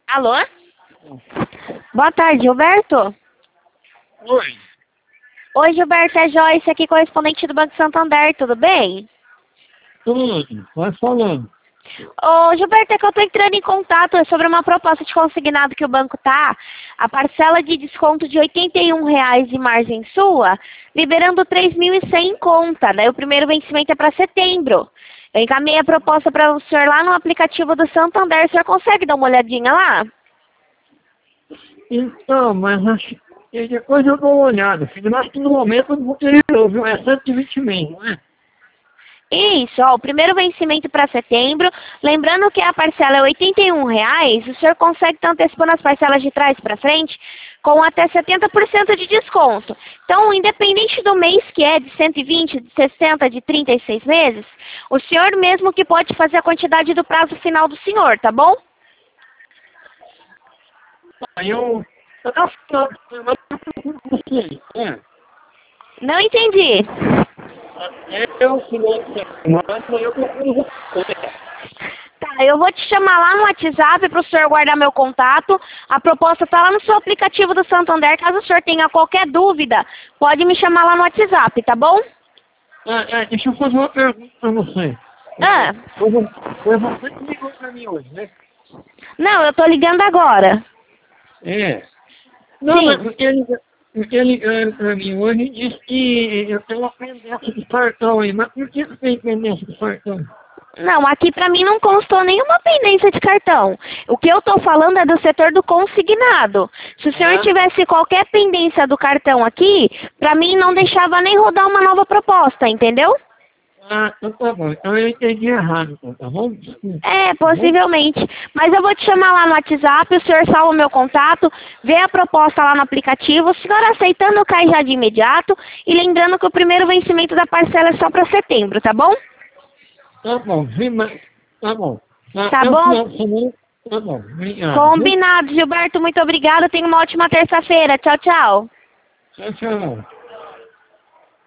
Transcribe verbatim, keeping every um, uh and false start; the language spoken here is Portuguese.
Alô? Boa tarde, Gilberto. Oi. Oi, Gilberto, é Joyce aqui, correspondente do Banco Santander, tudo bem? Tudo. Vai falando. Ô, Gilberto, é que eu tô entrando em contato sobre uma proposta de consignado que o banco tá, a parcela de desconto de oitenta e um reais em margem sua, liberando três mil e cem em conta, daí o primeiro vencimento é para setembro. Eu encaminhei a proposta para o senhor lá no aplicativo do Santander, o senhor consegue dar uma olhadinha lá? Então, mas acho que depois eu dou uma olhada, filho. Mas que no momento eu não vou querer não, viu? É cento e vinte mesmo, não é? Isso, ó, o primeiro vencimento para setembro, lembrando que a parcela é oitenta e um reais, o senhor consegue estar antecipando as parcelas de trás para frente com até setenta por cento de desconto. Então, independente do mês que é, de cento e vinte, de sessenta, de trinta e seis meses, o senhor mesmo que pode fazer a quantidade do prazo final do senhor, tá bom? Aí eu... Eu tava falando, mas eu procuro com você, é. Não entendi. É o final de semana, mas eu procuro você. Tá, eu vou te chamar lá no WhatsApp para o senhor guardar meu contato. A proposta está lá no seu aplicativo do Santander. Caso o senhor tenha qualquer dúvida, pode me chamar lá no WhatsApp, tá bom? Ah, é, deixa eu fazer uma pergunta pra você. Ah, Foi vo- foi você que ligou pra mim hoje, né? não, eu tô ligando agora. É. Não, Sim. mas porque ele, porque ele ligaram pra mim hoje e disse que eu tenho uma pendência de cartão aí. Mas por que que tem pendência de cartão? Não, aqui pra mim não constou nenhuma pendência de cartão. O que eu tô falando é do setor do consignado. Se o senhor Ah, tivesse qualquer pendência do cartão aqui, pra mim não deixava nem rodar uma nova proposta, entendeu? ah, então tá bom. Então eu entendi errado, então, tá bom? Desculpa, É, tá bom? possivelmente. Mas eu vou te chamar lá no WhatsApp, o senhor salva o meu contato, vê a proposta lá no aplicativo, o senhor aceitando cai já de imediato e lembrando que o primeiro vencimento da parcela é só para setembro, tá bom? Tá bom, sim, mas tá bom. Tá Até o bom? final de semana, tá bom. Obrigado, viu? Combinado, Gilberto, muito obrigada, tenha uma ótima terça-feira. Tchau, tchau. Tchau, tchau.